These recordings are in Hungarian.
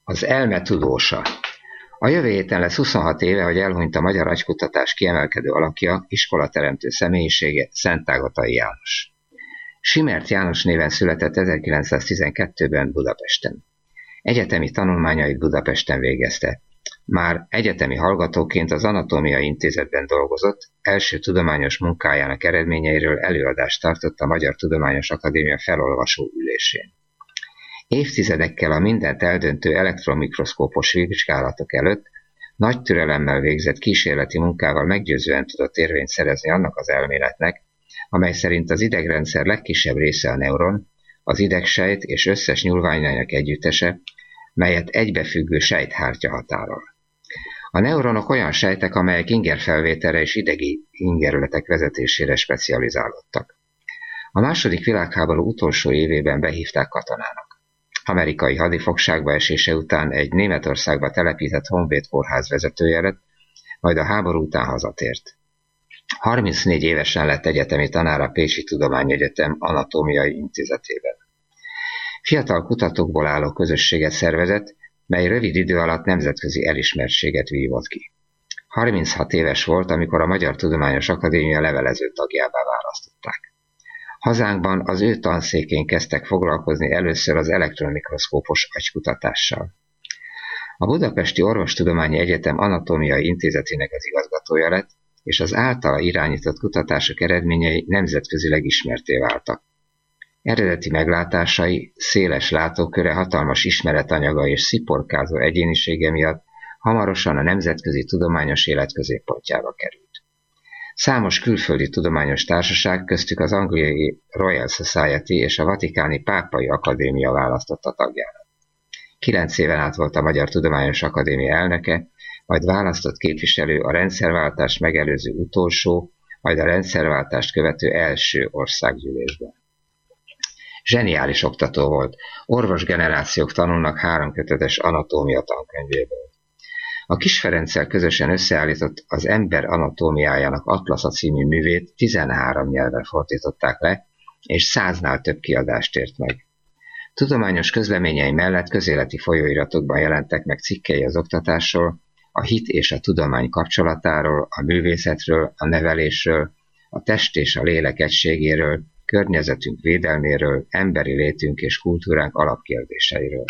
Az elme tudósa. A jövő héten lesz 26 éve, hogy elhunyt a magyar agykutatás kiemelkedő alakja, iskolateremtő személyisége, Szentágatai János. Simert János néven született 1912-ben Budapesten. Egyetemi tanulmányait Budapesten végezte. Már egyetemi hallgatóként az Anatómiai Intézetben dolgozott, első tudományos munkájának eredményeiről előadást tartott a Magyar Tudományos Akadémia felolvasó ülésén. Évtizedekkel a mindent eldöntő elektronmikroszkópos vizsgálatok előtt nagy türelemmel végzett kísérleti munkával meggyőzően tudott érvényt szerezni annak az elméletnek, amely szerint az idegrendszer legkisebb része a neuron, az idegsejt és összes nyúlványainak együttese, melyet egybefüggő sejthártya határol. A neuronok olyan sejtek, amelyek ingerfelvételre és idegi ingerületek vezetésére specializálódtak. A második világháború utolsó évében behívták katonának. Amerikai hadifogságba esése után egy Németországba telepített honvéd kórház vezetője lett, majd a háború után hazatért. 34 évesen lett egyetemi tanár a Pécsi Tudományegyetem Anatómiai Intézetében. Fiatal kutatókból álló közösséget szervezett, mely rövid idő alatt nemzetközi elismertséget vívott ki. 36 éves volt, amikor a Magyar Tudományos Akadémia levelező tagjává választották. Hazánkban az ő tanszékén kezdtek foglalkozni először az elektronmikroszkópos agykutatással. A Budapesti Orvostudományi Egyetem Anatómiai Intézetének az igazgatója lett, és az általa irányított kutatások eredményei nemzetközileg ismertté váltak. Eredeti meglátásai, széles látóköre, hatalmas ismeretanyaga és sziporkázó egyénisége miatt hamarosan a nemzetközi tudományos élet középpontjába került. Számos külföldi tudományos társaság, köztük az angliai Royal Society és a vatikáni Pápai Akadémia választotta tagjára. 9 éven át volt a Magyar Tudományos Akadémia elnöke, majd választott képviselő a rendszerváltást megelőző utolsó, majd a rendszerváltást követő első országgyűlésben. Zseniális oktató volt, orvosgenerációk tanulnak 3 kötetes anatómia tankönyvéből. A Kiss Ferenccel közösen összeállított az Ember anatómiájának Atlasza című művét 13 nyelven fordították le, és 100-nál több kiadást ért meg. Tudományos közleményei mellett közéleti folyóiratokban jelentek meg cikkei az oktatásról, a hit és a tudomány kapcsolatáról, a művészetről, a nevelésről, a test és a lélek egységéről, környezetünk védelméről, emberi létünk és kultúránk alapkérdéseiről.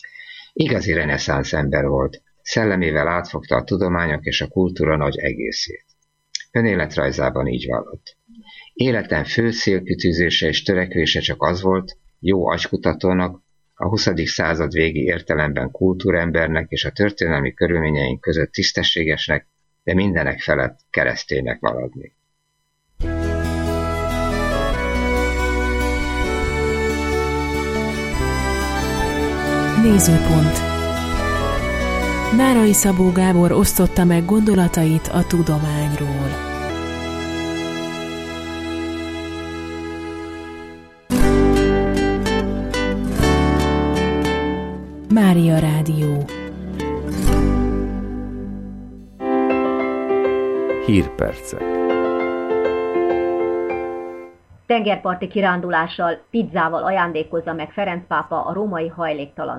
Igazi reneszánsz ember volt, szellemével átfogta a tudományok és a kultúra nagy egészét. Önéletrajzában így vallott. Életem fő célkitűzése és törekvése csak az volt, jó agykutatónak, a 20. század végi értelemben kultúrembernek és a történelmi körülményeink között tisztességesnek, de mindenek felett kereszténynek maradni. Nézőpont. Nárai Szabó Gábor osztotta meg gondolatait a tudományról. Mária Rádió. Hírpercek. Tengerparti kirándulással, pizzával ajándékozza meg Ferenc pápa a római hajléktalan